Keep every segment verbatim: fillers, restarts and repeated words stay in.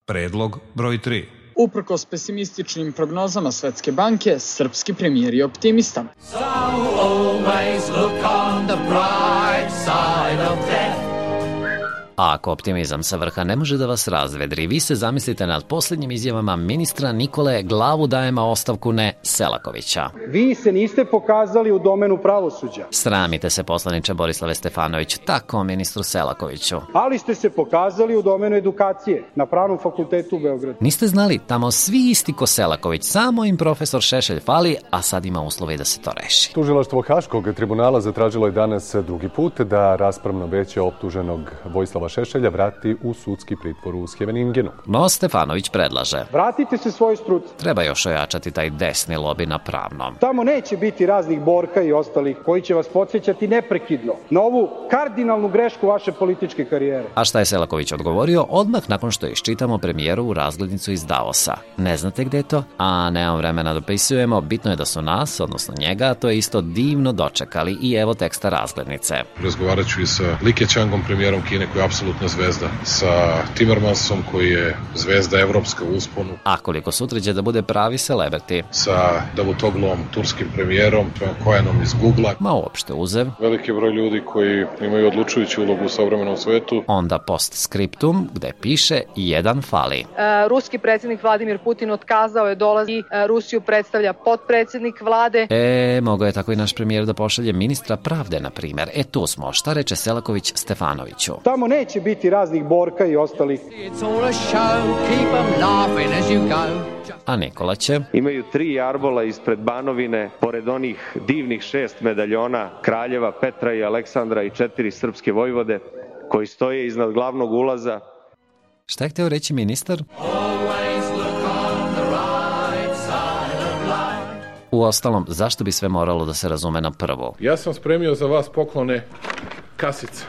Predlog broj tri. Uprkos pesimističnim prognozama Svetske banke, srpski premijer je optimista. So always look on the bright side of death. A ako optimizam sa vrha ne može da vas razvedri, vi se zamislite nad posljednjim izjavama ministra Nikole glavu dajema ostavku ne Selakovića. Vi se niste pokazali u domenu pravosuđa. Sramite se, poslaniče Borislave Stefanović, tako ministru Selakoviću. Ali ste se pokazali u domenu edukacije na Pravnom fakultetu u Beogradu. Niste znali, tamo svi isti ko Selaković, samo im profesor Šešelj fali, a sad ima uslove da se to reši. Tužilaštvo Haškog tribunala zatražilo je danas drugi put da raspravno veće optuženog Vojislava Šešelja vrati u sudski pritvor u Scheveningenu. No, Stefanović predlaže: vratite se svojoj struci. Treba još ojačati taj desni lobi na Pravnom. Tamo neće biti raznih Borka i ostalih koji će vas podsjećati neprekidno na ovu kardinalnu grešku vaše političke karijere. A šta je Selaković odgovorio odmah nakon što iščitamo premijerovu razglednicu iz Davosa? Ne znate gde je to? A nemam vremena da dopisujemo, bitno je da su nas, odnosno njega, to je isto divno dočekali i evo teksta razglednice. Razgovarat ću i sa Li Keqiangom, premijerom Kine, koji je apsolutna zvezda, sa Timmermansom, koji je zvezda evropska u usponu. A koliko sutra će da bude pravi celebrity? Sa Davutoglom, turskim premijerom, Kojanom iz Google-a. Ma uopšte uzev. Veliki broj ljudi koji imaju odlučujuću ulogu u savremenom svetu. Onda postscriptum, gde piše jedan fali. E, ruski predsjednik Vladimir Putin otkazao je dolazi. E, Rusiju predstavlja potpredsjednik vlade. E, mogao je tako i naš premijer da pošalje ministra pravde, na primjer. E, tu smo. Šta reče Selaković Stefanoviću? Tamo neće biti raznih Borka i ostalih. A Nikola će: imaju tri jarbola ispred Banovine, pored onih divnih šest medaljona kraljeva Petra i Aleksandra i četiri srpske vojvode, koji stoje iznad glavnog ulaza. Šta je hteo reći ministar? Uostalom, zašto bi sve moralo da se razume na prvo? Ja sam spremio za vas poklone kasice.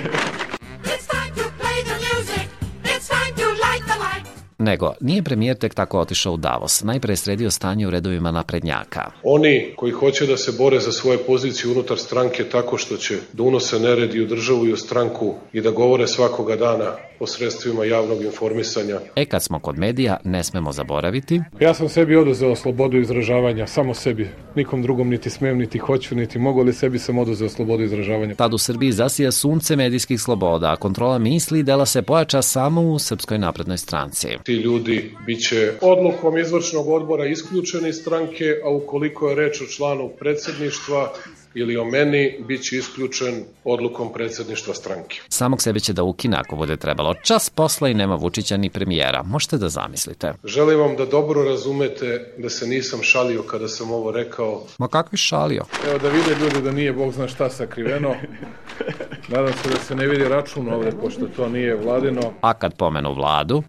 Nego, nije premijer tek tako otišao u Davos. Najpre je sredio stanje u redovima naprednjaka. Oni koji hoće da se bore za svoje pozicije unutar stranke tako što će da unose nered i u državu i u stranku i da govore svakoga dana o sredstvima javnog informisanja. E, kad smo kod medija, ne smemo zaboraviti: ja sam sebi oduzeo slobodu izražavanja, samo sebi. Nikom drugom niti smem, niti hoću, niti mogu, ali sebi sam oduzeo slobodu izražavanja. Tad u Srbiji zasija sunce medijskih sloboda, a kontrola misli i dela se pojača samo u Srpskoj naprednoj stranci. Ti ljudi biće odlukom izvršnog odbora isključeni iz stranke, a ukoliko je reč o članu predsjedništva ili o meni, bit će isključen odlukom predsjedništva stranke. Samog sebe će da ukine ako bude trebalo. Čas posla i nema Vučića ni premijera. Možete da zamislite. Želim vam da dobro razumete da se nisam šalio kada sam ovo rekao. Ma kakvi šalio? Evo da vide ljudi da nije Bog zna šta sakriveno. Nadam se da se ne vidi račun ovde, pošto to nije vladino. A kad pomenu vladu...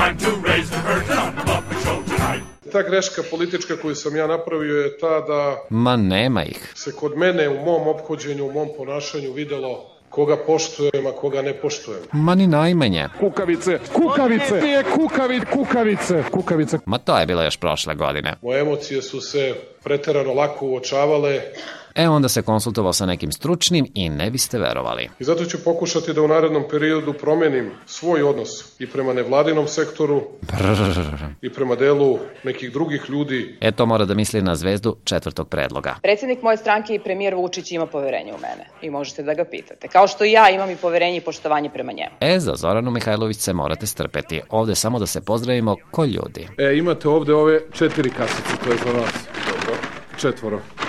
Ta greška politička koju sam ja napravio je ta da... Ma nema ih. Se kod mene u mom ophođenju, u mom ponašanju videlo koga poštujem, a koga ne poštujem. Ma ni najmanje. Kukavice, kukavice, kukavice, kukavice, kukavice. Ma to je bilo još prošle godine. Moje emocije su se preterano lako uočavale. E, onda se konsultovao sa nekim stručnim i ne biste verovali. I zato ću pokušati da u narednom periodu promenim svoj odnos i prema nevladinom sektoru Brrr. i prema delu nekih drugih ljudi. E, to mora da misli na zvezdu četvrtog predloga. Predsjednik moje stranke i premijer Vučić ima poverenje u mene i možete da ga pitate. Kao što i ja imam i poverenje i poštovanje prema njemu. E, za Zoranu Mihajlović se morate strpeti. Ovde samo da se pozdravimo ko ljudi. E, imate ovde ove četiri kasice, to je za vas. Dobro. Četvoro.